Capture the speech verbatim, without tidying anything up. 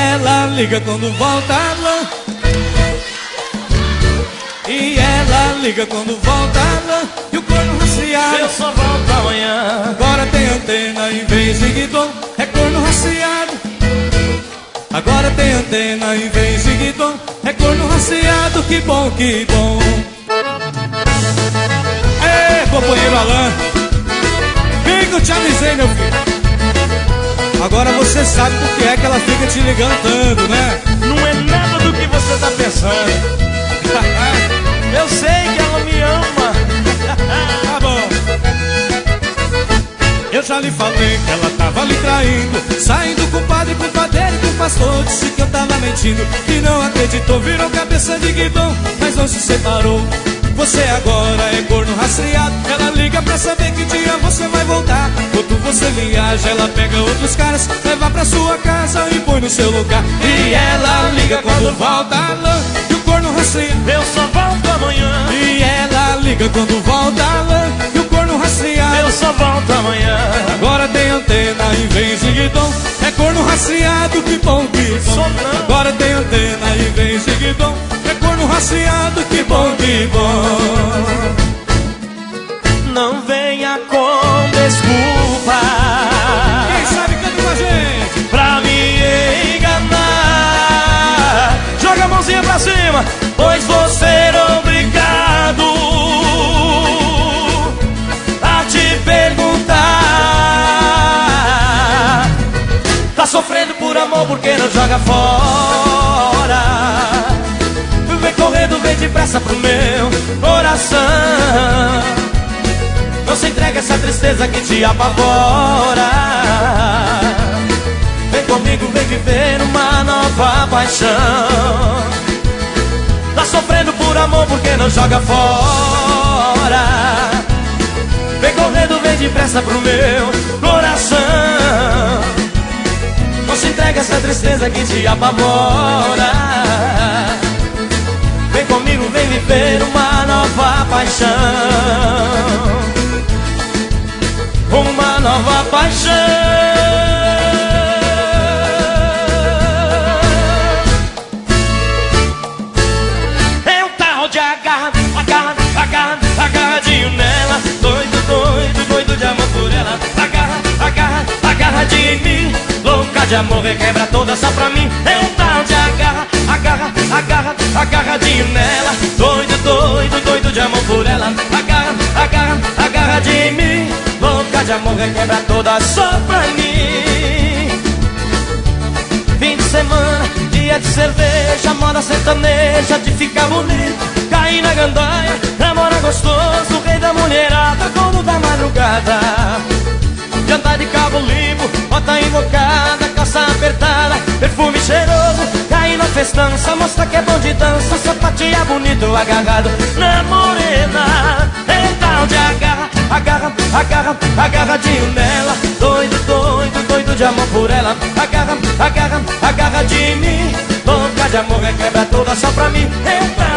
ela liga quando volta a lã. E ela liga quando volta a lã. E o corno raciado, eu só volto amanhã. agora tem antena em vez de guidão. É corno raciado, agora tem antena em vez de guidão. É corno raciado, que bom, que bom. Ê, companheiro Alain, bem que eu te avisei, meu filho. Agora você sabe por que é que ela fica te ligando tanto, né? Não é nada do que você tá pensando. Eu sei que ela me ama. Tá bom. Eu já lhe falei que ela tava lhe traindo, saindo com o padre, com o padeiro e com o pastor. Disse que eu tava mentindo e não acreditou. Virou cabeça de guidão, mas não se separou. Você agora é corno rastreado. Ela liga pra saber que dia você vai voltar. Quando você viaja, ela pega outros caras, leva pra sua casa e põe no seu lugar. E ela liga quando volta a lã. E o corno rastreado, Eu só volto amanhã. e ela liga quando volta a lã. E o corno rastreado, Eu só volto amanhã. agora tem antena em vez de guidão. É corno rastreado, que bom, que bom. Só não. Agora tem antena em vez de guidão. É corno rastreado, que bom, que bom. Não venha com desculpa Quem sabe canta com a gente. pra me enganar. Joga a mãozinha pra cima, pois vou ser obrigado a te perguntar. Tá sofrendo por amor, porque não joga fora? Vem correndo, vem depressa pro meu coração. Não se entrega essa tristeza que te apavora. Vem comigo, vem viver uma nova paixão. Tá sofrendo por amor, porque não joga fora? Vem correndo, vem depressa pro meu coração. Não se entrega essa tristeza que te apavora. Vem comigo, vem viver uma nova paixão. Uma nova paixão. É um tal de agarra, agarra, agarra, agarradinho nela. Doido, doido, doido de amor por ela. Agarra, agarra, agarradinho em mim. Louca de amor, requebra toda só pra mim. É um tal de agarra, agarra, agarra, agarradinho nela. Doido, doido, doido de amor por ela. Agarra, agarra, agarradinho em mim. Louca de amor, requebra toda só pra mim. Fim de semana, dia de cerveja, moda sertaneja, de ficar bonito. Cair na gandaia, namora gostoso, rei da mulherada, dono da madrugada. De andar de cabo limpo, bota invocada, calça apertada, perfume cheiroso. Cair na festança, mostra que é bom de dança, sapatinha bonito, agarrado na morena. É tal de agarra, agarra, agarra, agarradinho nela. Doido, doido, doido de amor por ela. Agarra, agarra, agarra de mim. Louca de amor, requebra toda só pra mim. É